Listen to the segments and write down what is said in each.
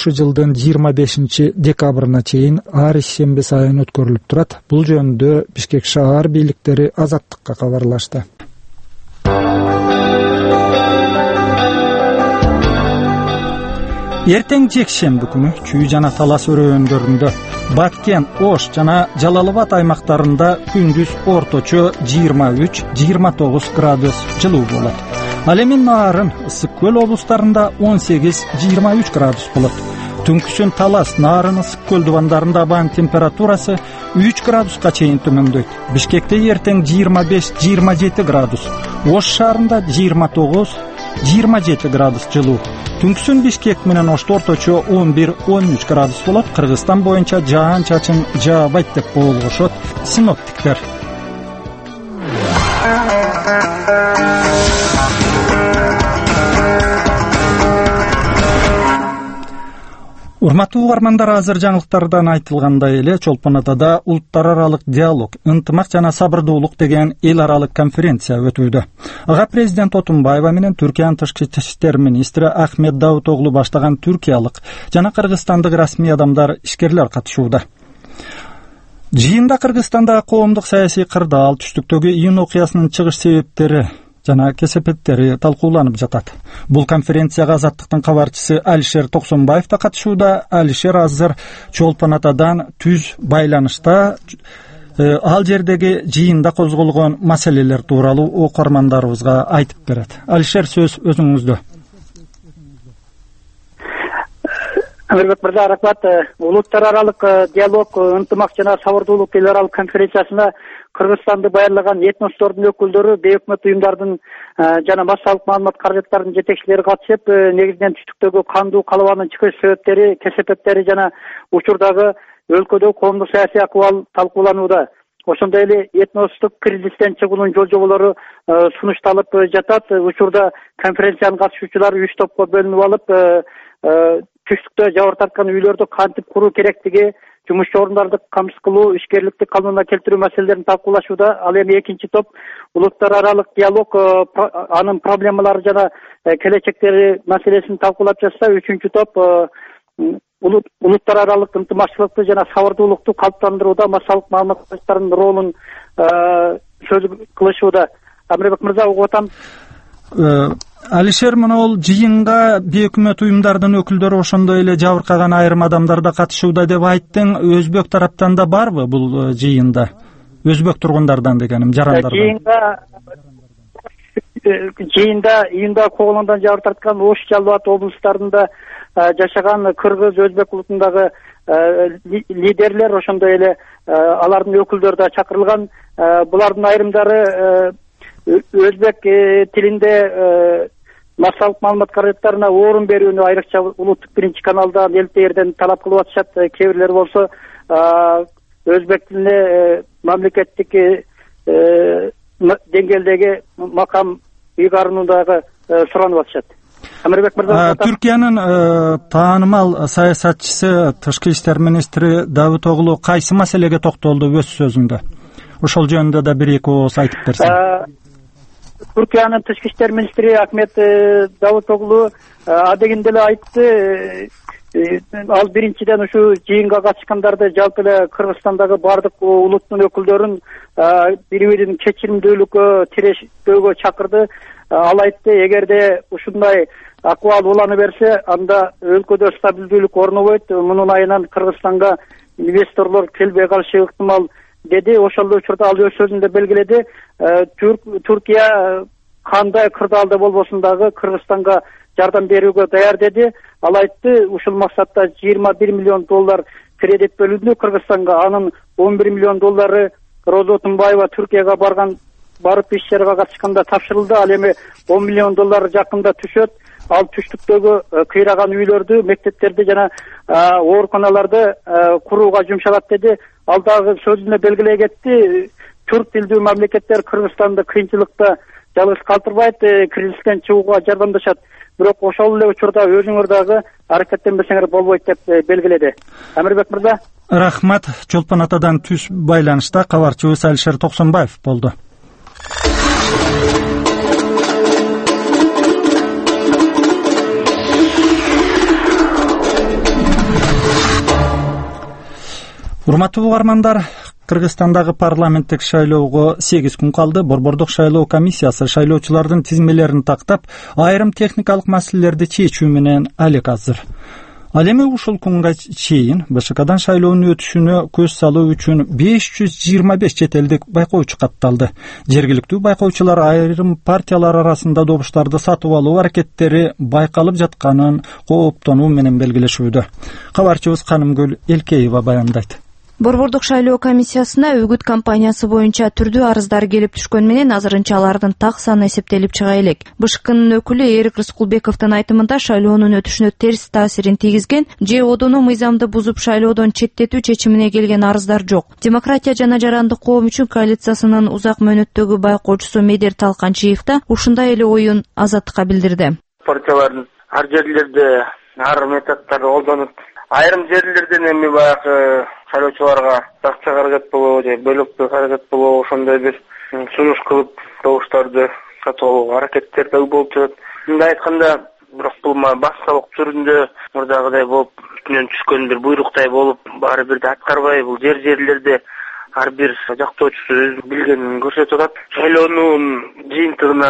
ушул жылдын 25-декабрына чейин ар ишемби сайын өткөрүлүп турат. Бул жөнүндө Бишкек шаар бийликтери Азаттыкка кабарлашты. Эртең жекшемби күнү Чүй жана Талас өрөөндөрүндө, Баткен, Ош жана Жалалабад аймактарында күндүз орточо 23-29 градус жылуу болот. Ал эми нарын Ысык көл облустарында 18-23 градус болот. Түнкүсүн Талас, Нарын, Ысык көл дубандарында абанын температурасы 3 градуска чейин төмөндөйт. Бишкекте эртең 25-27 градус, Ош шаарында 29-27 градус жылуу. Түнкүсүн Бишкек менен Ошто орточо 11-13 градус болот. Кыргызстан боюнча жаан-чачын жаабайт деп болушот синоптиктер. Урматтуу угармандар, азыр жаңылыктардан айтылгандай эле Чолпон Атада улуттар аралык диалог, ынтымак жана сабырдуулук деген эл аралык конференция өтүүдө. Ага президент Отунбаева менен Түркиянын тышкы иштер министри Ахмет Давутоглу баштаган түркиялык жана кыргызстандык расмий адамдар, ишкерлер катышууда. Жыйында Кыргызстандагы коомдук саясий кырдаал, түштүктөгү июнь окуясынын чыгыш себептери жана кесепеттери талкууланып жатат. Бул конференцияга Азаттыктын кабарчысы Алишер Токсонбаев да катышууда. Алишер азыр Чолпон Атадан түз байланышта. Ал жердеги жыйында козголгон маселелер тууралуу окуармандарыбызга айтып берет. Алишер, сөз өзүңүздө. Амирбек мырза, рахмат. Улуттар аралык диалог, ынтымак жана сабырдуулук эл аралык конференциясына Кыргызстанды баярлаган этностордун өкүлдөрү, бейөкмөт уюмдардын жана массалык маалымат каражаттарынын жетекчилери катышып, негизинен түштүктөгү кандуу калыбанын чыгыш себептери, кесепеттери жана учурдагы өлкөдө коомдук саясий акыбал талкууланууда. Ошондой эле этностук кризистен чыгуунун жол жоболору сунушталып жатат. Учурда конференциянын катышуучулары 3 топко бөлүнүп алып, түштүктө жабыр тарткан үйлөрдү кантип куруу керектиги, жумушчу орундарды камсыз кылуу, ишкерликти канунга келтирүү маселелерин талкуулашууда. Ал эми экинчи топ улуттар аралык диалог, анын проблемалары жана келечектери маселесин талкуулап жатса, үчүнчү топ улуттар аралык ынтымакчылыкты жана сабырдуулукту калыптандырууда массалык маалымат каражаттарынын ролун сөз кылышууда. Амирбек мырза, угуп атам. Алишер, мына ол жыйынга бейөкмөт уюмдардын өкүлдөрү, ошондой эле жабыркаган айрым адамдар да катышууда деп айттың. Өзбек тараптан да барбы бул жыйында? Өзбек тургундардан дегеним, жарандардан. Жыйында июнда Коголондан жабыр тарткан Ош, Жалал-Абад облустарында жашаган кыргыз, өзбек улутундагы лидерлер, ошондой эле алардын өкүлдөрү да чакырылган. Булардын айрымдары өзбек тилинде массалык маалымат каражаттарына орун берүүнү айрыкча улуттук биринчи каналдан, ЛТРден талап кылып атышат. Кээ-бирлер болсо өзбек тилине мамлекеттик деңгээлдеги макам ыйгаруундагы суранып атышат. Амирбек мырза, Түркиянын таанымал саясатчысы, тышкы иштер министри Давутоглу кайсы маселеге токтолду өз сөзүндө? Ошол жөнүндө да бир-эки ооз айтып берсең. Түркиянын тышкы иштер министри Ахмет Давутоглу адегенде эле айтты. Ал биринчиден ушу жыйынга катышкандарды, жалпы эле Кыргызстандагы бардык улуттун өкүлдөрүн бири-бирин кечиримдүүлүккө, тирештөөгө чакырды. Ал айтты, эгерде ушундай акыбал улана берсе, анда өлкөдө стабилдүүлүк орнобойт. Мунун айынан Кыргызстанга инвесторлор келбей калышы ыктымал деди. Ошол учурда ал өз сөзүндө белгиледи. Түркия кандай кырдаалда болбосун дагы Кыргызстанга жардам берүүгө даяр деди. Ал айтты, ушул максатта 21 миллион доллар кредит бөлүндү Кыргызстанга. Анын 11 миллион доллары Роза Отунбаева Түркияга барып иш-чарага катышканда тапшырылды. Ал эми 10 миллион доллар жакында түшөт. Ал түштүктөгү кыйраган үйлөрдү, мектептерди жана ооруканаларды курууга жумшалат деди. Ал дагы сөзүнө белгилей кетти. Түрк тилдүү мамлекеттер Кыргызстанды кыйынчылыкта жалгыз калтырбайт, кризистен чыгууга жардамдашат. Бирок ошол эле учурда өзүңөр дагы аракеттенбесеңер болбойт деп белгиледи. Амирбек мырза. Рахмат. Чолпон Атадан түз байланышта кабарчыбыз Алишер Токсонбаев болду. Урматтуу угармандар, Кыргызстандагы парламенттик шайлоого 8 күн калды. Борбордук шайлоо комиссиясы шайлоочулардын тизмелерин тактап, айрым техникалык маселелерди чечүү менен алек азыр. Ал эми ушул күнгө чейин БШКдан шайлоонун өтүшүнө көз салуу үчүн 525 чет элдик байкоочу катталды. Жергиликтүү байкоочулар айрым партиялар арасында добуштарды сатып алуу аракеттери байкалып жатканын кооптонуу менен белгилешүүдө. Кабарчыбыз Канымгүл Элкеева баяндайт. Борбордук шайлоо комиссиясына үгүт кампаниясы боюнча түрдүү арыздар келип түшкөн менен азырынча алардын так саны эсептелип чыга элек. БШКнын өкүлү Эрик Рыскулбековдун айтымында шайлоонун өтүшүнө терс таасирин тийгизген же одону мыйзамды бузуп шайлоодон четтетүү чечимине келген арыздар жок. Демократия жана жарандык коом үчүн коалициясынын узак мөөнөттөгү байкоочусу Медер Талканчиев да ушундай эле оюн Азаттыкка билдирди. Партиялардын ар жерлерде ар методдорду колдонуп, айрым жерлерден эми баягы шайлоочуларга акча каражат болобу же бөлөктүү каражат болобу ошондой бир сунуш кылып добуштарды сатып алууга аракеттер да болуп жатат. Мындай айтканда, бирок бул башкалык түрүндө мурдагыдай болуп, үстүнөн түшкөн бир буйруктай болуп, баары бирди аткарбай, бул жерлерде ар бир жактоочусу өзү билгенин көрсөтүп атат. Шайлоонун жыйынтыгына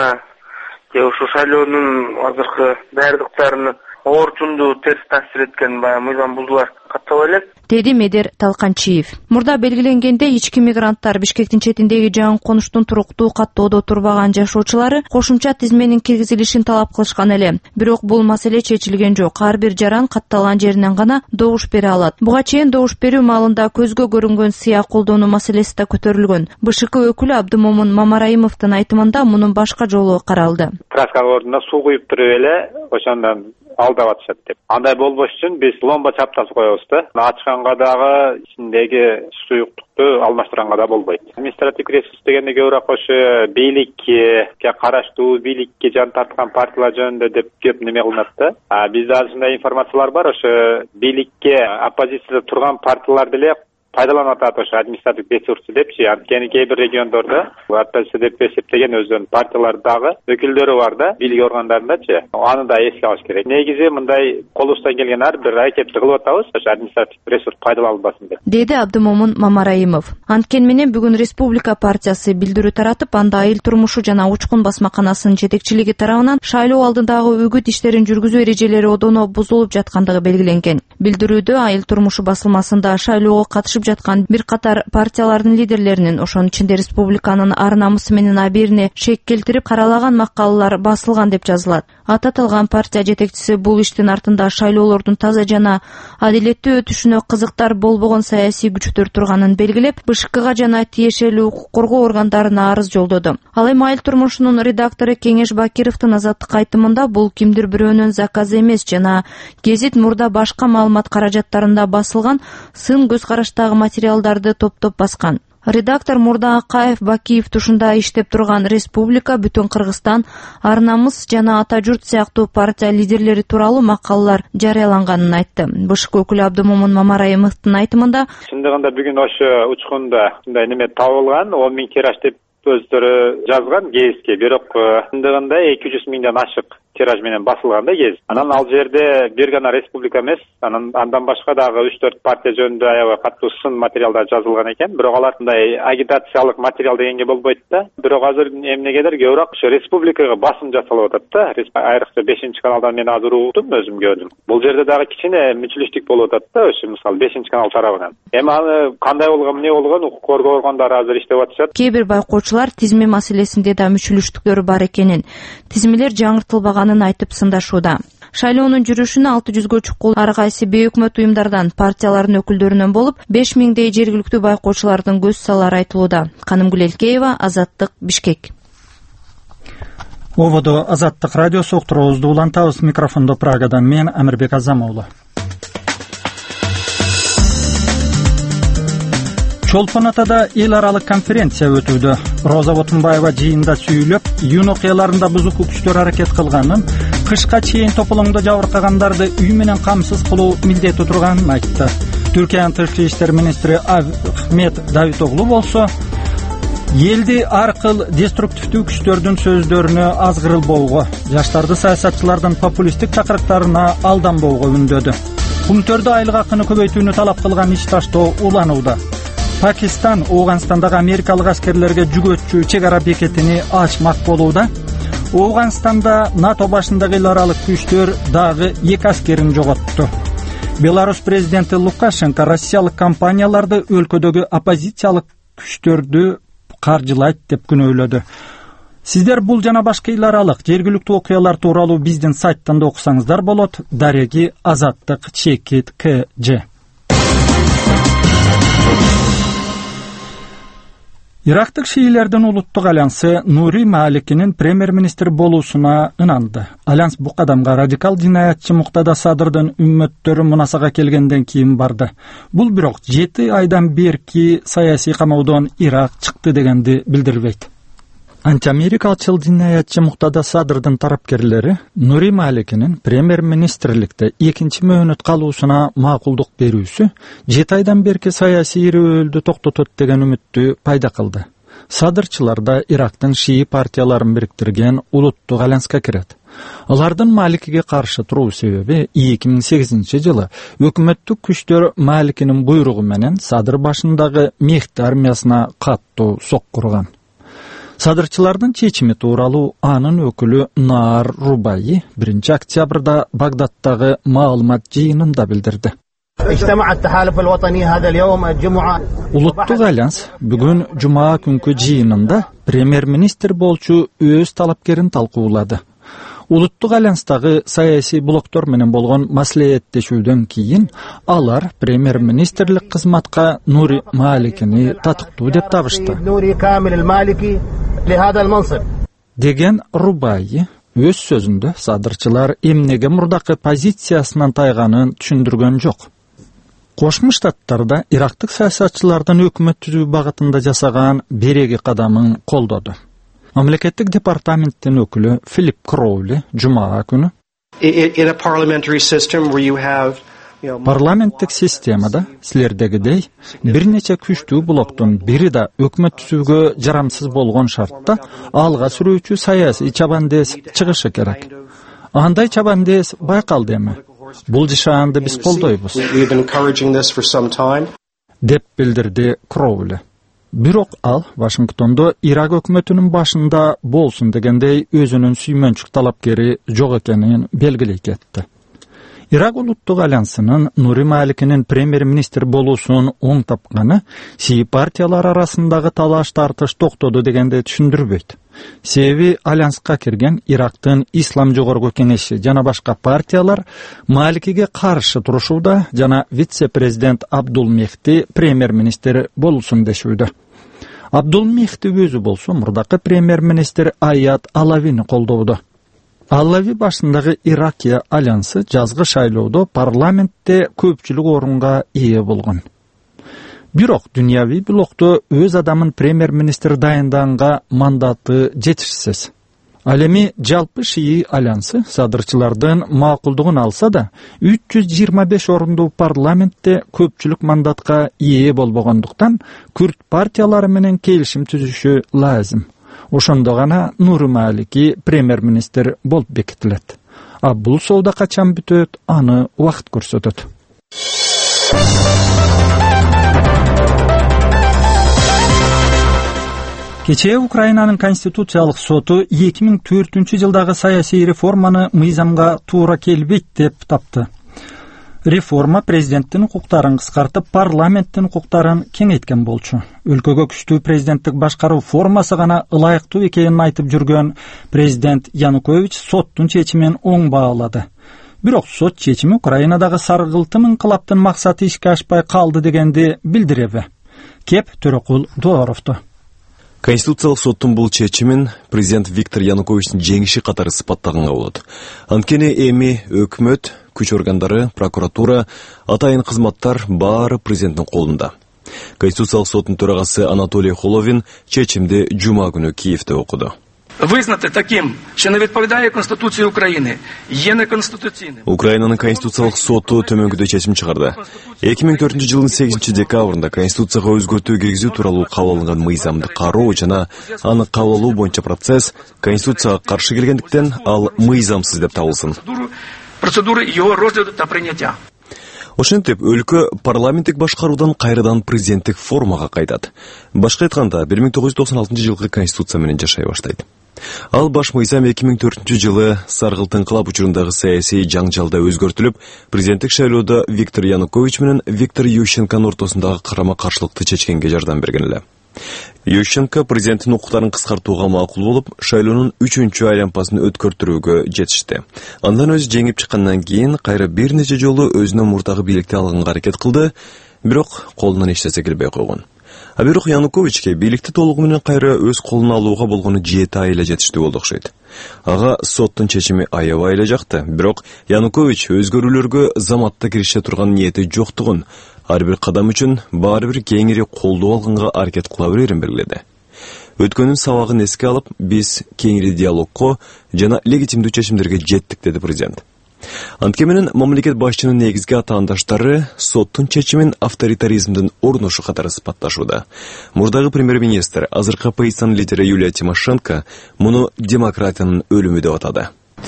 же ушу шайлоонун азыркы даярдыктарына оорчундуу терс таасир эткен мыйзам бузуулар каттала элек, деди Медер Талканчиев. Мурда белгиленгендей, ички мигранттар Бишкектин четиндеги жаңы конуштун туруктуу каттоодо турбаган жашоочулары кошумча тизменин киргизилишин талап кылышкан эле. Бирок бул маселе чечилген жок. Ар бир жаран катталган жеринен гана добуш бере алат. Буга чейин добуш берүү маалында көзгө көрүнгөн сыя колдонуу маселеси да көтөрүлгөн. БШК өкүлү Абдымомун Мамараимовдун айтымында мунун башка жолу каралды. Краска ордуна суу куюп туруп эле ошондон алдап атышат деп. Андай болбош үчүн биз ломба чаптасы коебуз да. Ачканга дагы ичиндеги суюктукту алмаштырганга да болбойт. Административдик ресурс дегенде көбүрөөк ошо бийликке караштуу, бийликке жан тарткан партиялар жөнүндө деп көп неме кылынат да. Бизде ушундай информациялар бар, ошо бийликке оппозицияда турган партиялар деле пайдаланып атат ошо административдик ресурсу депчи. Анткени кээ бир региондордо оппозиция деп эсептеген өздөрүнүн партиялардагы өкүлдөрү бар да, бийлик органдарындачы. Аны да эске алыш керек. Негизи мындай колубуздан келген ар бир аракетти кылып атабыз, ошо административдик ресурс пайдаланылбасын деп, деди Абдымомун Мамараимов. Анткени менен бүгүн Республика партиясы билдирүү таратып, анда айыл турмушу жана учкун басмаканасынын жетекчилиги тарабынан шайлоо алдындагы үгүт иштерин жүргүзүү эрежелери одоно бузулуп жаткандыгы белгиленген. Билдирүүдө айыл турмушу басылмасында шайлоого катышып жаткан бир катар партиялардын лидерлеринин, ошонун ичинде республиканын ар намысы менен абийирине шек келтирип каралаган макалалар басылган деп жазылат. Ататылган партия жетекчиси бул иштин артында шайлоолордун таза жана адилеттүү өтүшүнө кызыктар болбогон саясий күчтөр турганын белгилеп, БШКга жана тиешелүү укук коргоо органдарына арыз жолдоду. Ал эми айыл турмушунун редактору Кеңеш Бакировдун Азаттыкка айтымында бул кимдир бирөөнүн заказы эмес жана гезит мурда башка маалымат каражаттарында басылган сын көз караштагы материалдарды топтоп баскан. Редактор мурда Акаев, Бакиев тушунда иштеп турган Республика, Бүтүн Кыргызстан, Ар намыс жана Ата журт сыяктуу партия лидерлери тууралуу макалалар жарыяланганын айтты. БШК өкүлү Абдымомун Мамараимовдун айтымында, чындыгында бүгүн ошо учкунда мындай неме табылган, 10 000 тираж деп өздөрү жазган гезитке, бирок чындыгында 200 000ден ашык тираж менен басылган да гезит. Анан ал жерде бир гана Республика эмес, андан башка дагы 3-4 партия жөнүндө аябай катуу сын материалдар жазылган экен. Бирок алар мындай агитациялык материал дегенге болбойт да. Бирок азыр эмнегедир көбүрөөк ошо Республикага басым жасалып атат да. Айрыкча 5-каналдан мен азыр угдум, өзүм көрдүм. Бул жерде дагы кичине мүчүлүштүк болуп атат да, ошо мисалы 5-канал тарабынан. Эми аны кандай болгон, эмне болгон укук коргоо органдары азыр иштеп атышат. Кээ бир байкоочулар тизме маселесинде да мүчүлүштүктөр бар экенин, тизмелер жаңыртылбаганын айтып сындашууда. Шайлоонун жүрүшүнө 600гө чукул ар кайсы бейөкмөт уюмдардан, партиялардын өкүлдөрүнөн болуп, 5000дей жергиликтүү байкоочулардын көз салары айтылууда. Канымгүл Элкеева, Азаттык, Бишкек. Ободо Азаттык радиосу уктуруубузду улантабыз. Микрофондо Прагадан мен Амирбек Азамоğlu. Чолпон Атада эл аралык конференция өтүүдө. Роза Ботунбаева жыйында сүйлөп, июнь окуяларында бузук күчтөр аракет кылганын, кышка чейин тополоңдо жабыркагандарды үй менен камсыз кылуу милдети турганын айтты. Түркиянын тышкы иштер министри Ахмет Давитоглу болсо, элди ар кыл деструктивдүү күчтөрдүн сөздөрүнө азгырылбоого, жаштарды саясатчылардын популисттик чакырыктарына алданбоого үндөдү. Кумтөрдө айлык акыны көбөйтүүнү талап кылган иш таштоо уланууда. Пакистан Ооганстандагы америкалык аскерлерге жүгөтчү чек ара бекетини ачмак болууда. Ооганстанда НАТО башындагы эл аралык күчтөр дагы 2 аскерин жоготту. Беларусь президенти Лукашенко россиялык компанияларды өлкөдөгү оппозициялык күчтөрдү каржылайт деп күнөөлөдү. Сиздер бул жана башка эл аралык жергиликтүү окуялар тууралуу биздин сайттан да окусаңыздар болот. Дареги Азаттык Чекит КЖ. Ирактык шиилердин улуттук альянсы Нури Маликинин премьер-министр болуусуна ынанды. Альянс бу кадамга радикал жинаятчы Муктада Садрдын үммөттөрү мунасага келгенден кийин барды. Бул бирок 7 айдан берки саясий камоодон Ирак чыкты дегенди билдирбейт. Антиамерикалчыл жинаятчы Муктада Садрдын тарапкерлери Нури Маликинин премьер-министрликте 2-нчи мөөнөт калуусуна макулдук берүүсү 7 айдан берки саясий ирөөлдү токтотот деген үмүттү пайда кылды. Садрчылар да Ирактын шии партияларын бириктирген улуттук альянска кирет. Алардын Маликиге каршы туруу себеби 2008-жылы өкмөттүк күчтөр Маликинин буйругу менен Садр башындагы мехти армиясына каттуу соккурган. Садрчылардын чечими тууралуу анын өкүлү Наар Рубайи 1-октябрда Багдадтагы маалымат жыйынында билдирди. Улуттук альянс бүгүн жума күнкү жыйынында премьер-министр болчу өз талапкерин талкуулады. Улуттук альянстагы саясий блоктор менен болгон маслихаттешүүдөн кийин алар премьер-министрлик кызматка Нури Маликини татыктуу деп табышты. Деген Рубайи өз сөзүндө садрчылар эмнеге мурдакы позициясынан тайганын түшүндүргөн жок. Кошмо Штаттарда ирактык саясатчылардын өкмөт түзүү багытында жасаган береги кадамын колдоду. Мамлекеттик департаменттин өкүлү Филипп Кроули жумага күнү парламенттик системада силердегидей бир нече күчтүү блоктун бири да өкмөт түзүүгө жарамсыз болгон шартта алга сүрүүчү саясий чабандес чыгышы керек. Андай чабандес байкалды эми. Бул жашаанды биз колдойбуз, деп билдирди Кроули. Бирок ал Вашингтондо Ирак өкмөтүнүн башында болсун дегендей өзүнүн сүймөнчүк талапкери жок экенин белгилей кетти. Ирак улуттук альянсынын Нури Маликинин премьер-министр болуусун оң тапканы сии партиялар арасындагы талаш тартыш токтоду дегенди түшүндүрбөйт. Себеби альянска кирген Ирактын Ислам жогорку кеңеши жана башка партиялар Маликиге каршы турушууда жана вице-президент Абдул Мехти премьер-министр болсун дешүүдө. Абдул Мехти өзү болсо мурдакы премьер-министр Аят Алавини колдоодо. Алави башындагы Иракия альянсы жазгы шайлоодо парламентте көпчүлүк орунга ээ болгон. Бирок дүйнөви блокто өз адамын премьер-министр дайындаганга мандаты жетишсиз. Ал эми жалпы шии альянсы садрчылардын макулдугун алса да 325 орундуу парламентте көпчүлүк мандатка ээ болбогондуктан күрд партиялары менен келишим түзүшү лазым. Ошондо гана Нури Малики премьер-министр болуп бекитилет. А бул соодо качан бүтөт, аны убакыт көрсөтөт. Кечээ Украинанын конституциялык соту 2004-жылдагы саясий реформаны мыйзамга туура келбейт деп тапты. Реформа президенттин укуктарын кыскартып, парламенттин укуктарын кеңейткен болчу. Өлкөгө күчтүү президенттик башкаруу формасы гана ылайыктуу экенин айтып жүргөн президент Янукович соттун чечимин оң баалады. Бирок сот чечими Украинадагы саргылтым инкылаптын максаты ишке ашпай калды дегенди билдиреби. Кеп Төрөкул Дооровду. Конституциялык соттун бул чечимин президент Виктор Януковичтин жеңиши катары сыпаттаганга болот. Анткени эми өкмөт, күч органдары, прокуратура, атайын кызматтар баары президенттин колунда. Конституциялык соттун төрагасы Анатолий Холовин чечимди жума күнү Киевде окуду. Визнати таким, що не відповідає Конституції України, є неконституційним. Украинанын конституциялык соту төмөнкүдөй чечим чыгарды. 2004-жылдын 8-декабрында конституцияга өзгөртүү киргизүү тууралуу кабыл алынган мыйзамды кароо жана аны кабыл алуу боюнча процесс конституцияга каршы келгендиктен ал мыйзамсыз деп табылсын. Процедуры його розгляду та прийняття. Ошентип, өлкө парламенттик башкаруудан кайрадан президенттик формага кайтат. Башка айтканда, 1996 жылкы конституция менен жашай баштайт. Ал баш мыйзам 2004 жылы Саргылт инкылап учурундагы саясий жаңжалда өзгөртүлүп, президенттик шайлоодо Виктор Янукович менен Виктор Ющенконун ортосундагы карама-каршылыкты чечкенге жардам берген эле. Ющенко президенттин укуктарын кыскартууга макул болуп, шайлоонун 3-чү айлампасын өткөртүүгө жетишти. Андан өзү жеңип чыккандан кийин кайра бир нече жолу өзүнө мурдагы бийликти алганга аракет кылды, бирок колунан эч нерсе келбей койгон. А бирок Януковичке бийликти толугу менен кайра өз колуна алууга болгону 7 ай эле жетиштүү болду окшойт. Ага соттун чечими аябай эле жакты, бирок Янукович өзгөрүүлөргө заматта кирише турган ниети жоктугун, ар бир кадам үчүн баары бир кеңири колдоо алганга аракет кыла берерин белгиледи. Өткөнүн сабагын эске алып, биз кеңири диалогго жана легитимдүү чечимдерге жеттик, деди президент. Анткени менен мамлекет башчынын негизги атаандаштары соттун чечимин авторитаризмдин орношу катары сыпатташууда. Мурдагы премьер-министр, азыркы оппозициянын лидери Юлия Тимошенко муну демократиянын өлүмү деп атады.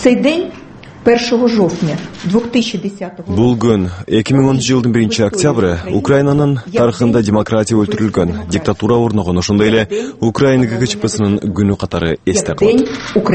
Бул күн 2010 жылдын 1-октябры Украинанын тарыхында демократия өлтүрүлгөн, диктатура орногон, ошондой эле Украина ГКЧПсынын күнү катары эсте калат,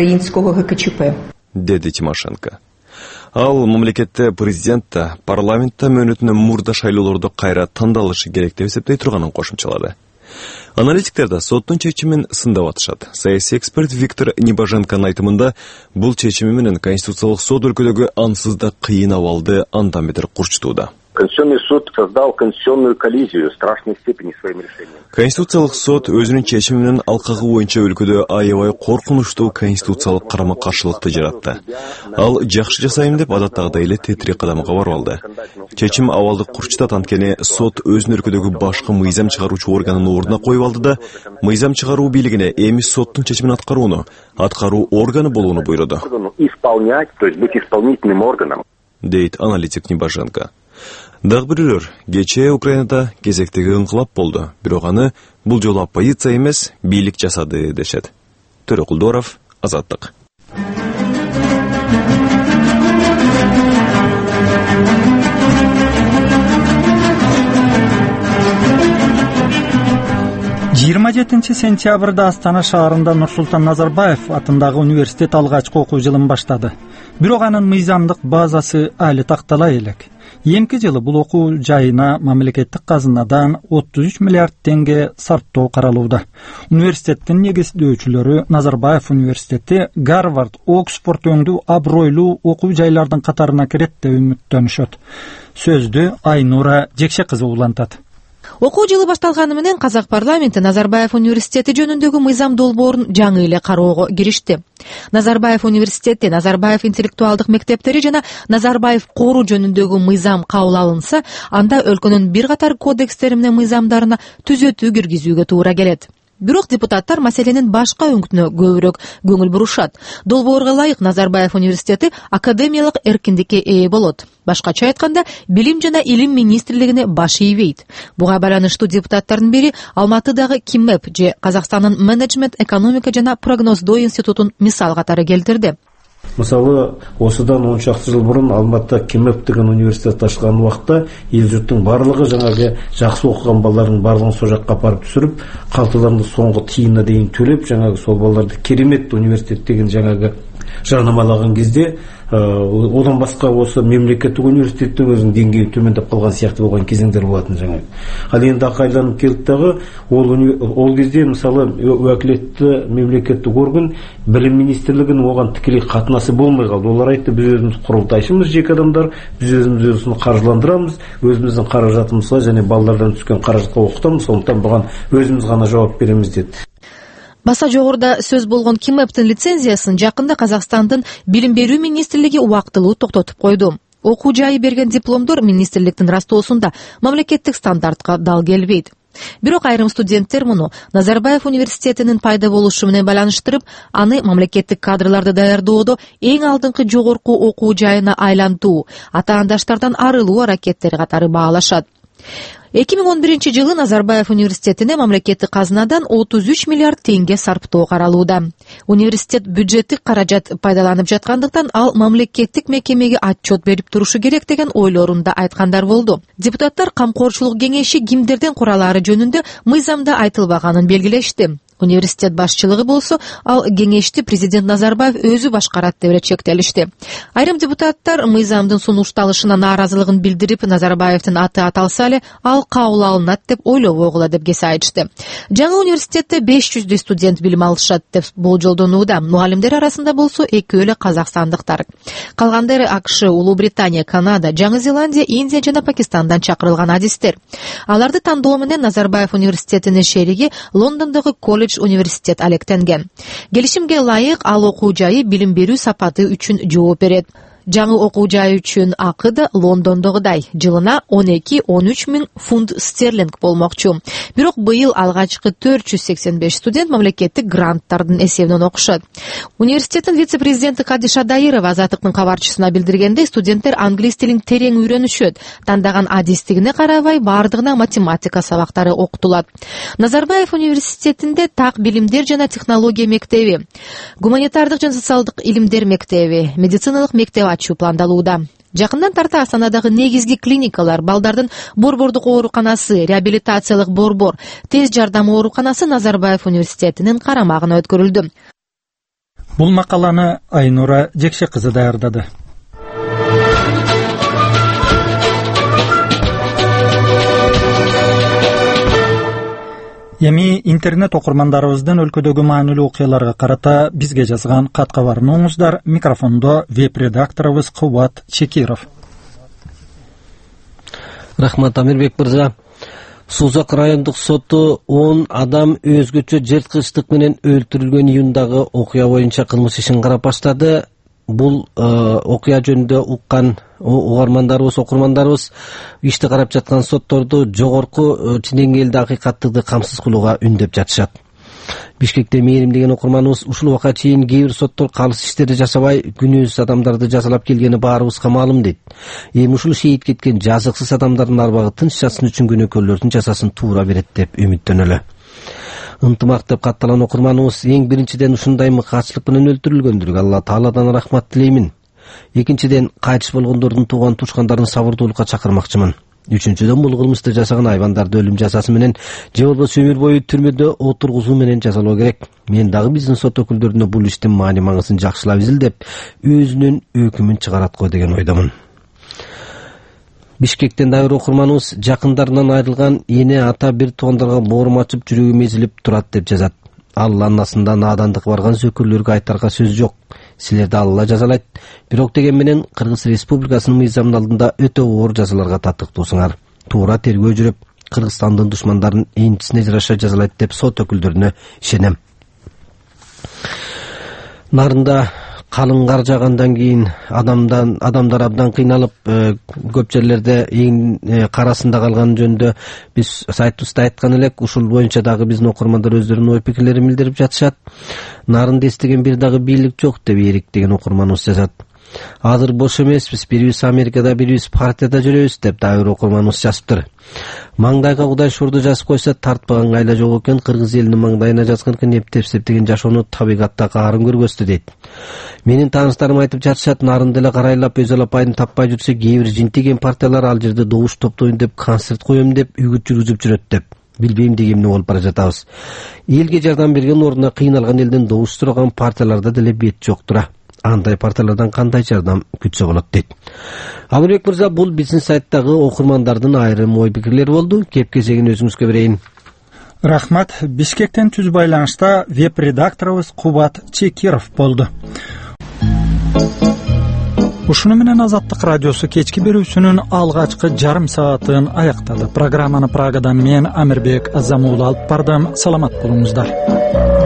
деди Тимошенко. Ал мамлекетте президентте, парламентте мөөнөтүнөн мурда шайлоолордо кайра тандалышы керек деп эсептей турганын кошумчалады. Аналитиктер да соттун чечимин сындап атышат. Саясий эксперт Виктор Небоженконун айтымында, бул чечими менен Конституциялык сот өлкөдөгү ансыз да кыйын абалды андан бетер курчтууда. Конституционный суд создал конституционную коллизию в страшной степени своим решением. Конституциялык сот өзүнүн чечими менен алкагы боюнча өлкөдө аябай коркунучтуу конституциялык карама-каршылыкты жаратты. Ал жакшы жасайм деп адаттагыдай эле тетирек кадамга барып алды. Чечим абалды курчтат, анткени сот өзүнүн өлкөдөгү башкы мыйзам чыгаруучу органын ордуна коюп алды да, мыйзам чыгаруу бийлигине эми соттун чечимин аткаруу органы болууну буйруду. Исполнять, то есть быть исполнительным органом, дейт аналитик Небоженко. Дагы бирөөлөр, кечээ Украинада кезектеги ыңкылап болду, бирок аны бул жолу оппозиция эмес, бийлик жасады дешет. Төрөкулдоров, Азаттык. жыйырма 7 сентябрда Астана шаарында Нурсултан Назарбаев атындагы университет алгачкы окуу жылын баштады. Бирок анын мыйзамдык базасы али тактала элек. Эмки жылы бул окуу жайына мамлекеттик казынадан 33 миллиард теңге сарптоо каралууда. Университеттин негиздөөчүлөрү Назарбаев университети Гарвард, Оксфорд өңдүү абройлуу окуу жайлардын катарына кирет деп үмүттөнүшөт. Сөздү Айнура Жекше кызы улантат. Окуу жылы башталганы менен Казак парламенти Назарбаев университети жөнүндөгү мыйзам долбоорун жаңы эле кароого киришти. Назарбаев университети, Назарбаев интеллектуалдык мектептери жана Назарбаев кору жөнүндөгү мыйзам кабыл алынса, анда өлкөнүн бир катар кодекстери менен мыйзамдарына түзөтүү киргизүүгө туура келет. Бирок депутаттар маселенин башка өңкүнө көбүрөөк көңүл бурушат. Долбоорго ылайык Назарбаев университети академиялык эркиндикке ээ болот. Башкача айтканда, билим жана илим министрлигине баш ийбейт. Буга байланыштуу депутаттардын бири Алматыдагы КИМЭП же Казакстандын менеджмент, экономика жана прогноздоо институтун мисал катары келтирди. Мисалы, осыдан 10 шақты жыл бұрын Алматыда КИМЭП деген университет ашқан уақытта ел жұрттың барлығы жаңағы жақсы оқыған балалардың барлығын сол жаққа апарып түсіріп, қалталарында соңғы тиынына дейін төлеп, жаңағы сол балаларды керемет университет деген жаңағы жарнамалаған кезде, одан басқа осы мемлекеттік университеттің өзінің деңгейі төмендеп қалған сияқты болған кезеңдер болатын жаңағы. Ал енді қайданып келді дағы, ол кезде мысалы уәкілетті мемлекеттік орган білім министрлігінің оған тікелей қатынасы болмай қалды. Олар айтты, біз өзіміз құрылтайшымыз, жеке адамдар, біз өзімізді қаржыландырамыз, өзіміздің қаражатымызға және балалардан түскен қаражатқа оқытамыз, сондықтан бұған өзіміз ғана жауап береміз деді. Баса жогоруда сөз болгон КИМЭПтин лицензиясын жакында Казакстандын билим берүү министрлиги убактылуу токтотуп койду. Окуу жайы берген дипломдор министрликтин растоосунда мамлекеттик стандартка дал келбейт. Бирок айрым студенттер муну Назарбаев университетинин пайда болушу менен байланыштырып, аны мамлекеттик кадрларды даярдоодо эң алдыңкы жогорку окуу жайына айлантуу, атаандаштардан арылуу аракеттери катары баалашат. 2011-жылы Назарбаев университетине мамлекеттик казынадан 33 миллиард теңге сарптоо каралууда. Университет бюджеттик каражат пайдаланып жаткандыктан ал мамлекеттик мекемеге отчет берип турушу керек деген ойлорун да айткандар болду. Депутаттар камкорчулук кеңеши кимдерден куралары жөнүндө мыйзамда айтылбаганын белгилешти. Университет башчылыгы болсо, ал кеңешти президент Назарбаев өзү башкарат деп чектелишти. Айрым депутаттар мыйзамдын сунушталышына нааразылыгын билдирип, Назарбаевдин аты аталса эле ал кабыл алынат деп ойлобогула деп кесе айтышты. Жаңы университетте 500 студент билим алышат деп болжолдонууда. Мугалимдер арасында болсо экөө эле казакстандыктар. Калгандары АКШ, Улуу Британия, Канада, Жаңы Зеландия, Индия жана Пакистандан чакырылган адистер. Аларды тандоо менен Назарбаев университетинин шериги Лондондогу колледж университет алектенген. Келишимге ылайык ал окуу жайы билим берүү сапаты үчүн жооп берет. Жаңы окуу жайы үчүн акы да Лондондогудай жылына 12-13 миң фунт стерлинг болмокчу. Бирок быйыл алгачкы 485 студент мамлекеттик гранттардын эсебинен окушат. Университеттин вице-президенти Кадиша Дайырова Азаттыктын кабарчысына билдиргендей, студенттер англис тилин терең үйрөнүшөт. Тандаган адистигине карабай бардыгына математика сабактары окутулат. Назарбаев университетинде так билимдер жана технология мектеби, гуманитардык жана социалдык илимдер мектеби, медициналык мектеп ачуу пландалууда. Жакындан тарта Астанадагы негизги клиникалар, балдардын борбордук ооруканасы, реабилитациялык борбор, тез жардам ооруканасы Назарбаев университетинин карамагына өткөрүлдү. Бул макаланы Айнура Жекше кызы даярдады. Эми интернет окурмандарыбыздын өлкөдөгү маанилүү окуяларга карата бизге жазган кат кабарын оңуздар. Микрофондо веб-редакторубуз Кубат Чекиров. Рахмат, Амирбек мырза. Сузак райондук соту 10 адам өзгөчө жырткычтык менен өлтүрүлгөн июндагы окуя боюнча кылмыш ишин карап баштады. Бул окуя жөнүндө уккан окурмандарыбыз ишти карап жаткан сотторду жогорку деңгээлде акыйкаттыкты камсыз кылууга үндөп жатышат. Бишкекте Мээрим деген окурманыбыз ушул убакка чейин кээ бир соттор калыс иштерди жасабай күнөөсүз адамдарды жазалап келгени баарыбызга маалым дейт. Эми ушул шейит кеткен жазыксыз адамдардын арбагы тынч жатсын үчүн күнөөкөрлөрдүн жазасын туура берет деп үмүттөнөлү. Ынтымак деп катталган окурманыбыз эң биринчиден ушундай мыкаатчылык менен өлтүрүлгөндүргө Алла Тааладан рахмат тилеймин. Экинчиден кайтыш болгондордун тууган тушкандарын сабырдуулукка чакырмакчымын. Үчүнчүдөн бул кылмышты жасаган айбандарды өлүм жазасы менен же болбосо өмүр бою түрмөдө отургузуу менен жазалоо керек. Мен дагы биздин сот өкүлдөрүнө бул иштин маани маңызын жакшылап изилдеп, өзүнүн өкүмүн чыгарат го деген ойдомун. Бишкектен дайыр окурманыбыз жакындарынан айрылган эне ата бир туугандарга боорум ачып жүрөгүм эзилип турат деп жазат. Алла анасында наадандык барган зөкүрлөргө айтарга сөз жок. Силерди Алла жазалайт. Бирок деген менен Кыргыз Республикасынын мыйзамынын алдында өтө оор жазаларга тартыктуусуңар. Туура тергөө жүрүп, Кыргызстандын душмандарын энчисине жараша жазалайт деп сот өкүлдөрүнө ишенем. Нарында калың кар жаагандан кийин адамдар абдан кыйналып, көп жерлерде эң карасында калган жөнүндө биз сайтыбызда айткан элек. Ушул боюнча дагы биздин окурмандар өздөрүнүн ой пикирлерин билдирип жатышат. Нарында эстеген бир дагы бийлик жок деп Эрик деген окурманыбыз жазат. Азыр бош эмеспиз, бирибиз Америкада, бирибиз партияда жүрөбүз деп дайыр окурманыбыз жазыптыр. Маңдайга Кудай шурду жазып койсо тартпаган кайла жок экен, кыргыз элинин маңдайына жазган эптеп деген жашоону табигатта каарын көргөстү дейт. Менин тааныштарым айтып жатышат, нарында эле карайлап өз алапайын таппай жүрсө, кээ бир жинтиген партиялар ал жерде добуш топтойм деп, концерт коем деп, үгүт жүргүзүп жүрөт деп. Билбейм дегемне болуп бара жатабыз. Элге жардам берген ордуна кыйналган элден добуш сураган партияларда деле бет жоктура. Андай партиялардан кандай жардам күтсө болот дейт. Амирбек мырза, бул биздин сайттагы окурмандардын айрым ой пикирлери болду. Кеп-кезегин өзүңүзгө берейин. Рахмат. Бишкектен түз байланышта веб-редакторубуз Кубат Чекиров болду. Ушуну менен Азаттык радиосу кечки берүүсүнүн алгачкы жарым саатын аяктады. Программаны Прагадан мен Амирбек Азамуулу алып бардым. Саламат болуңуздар.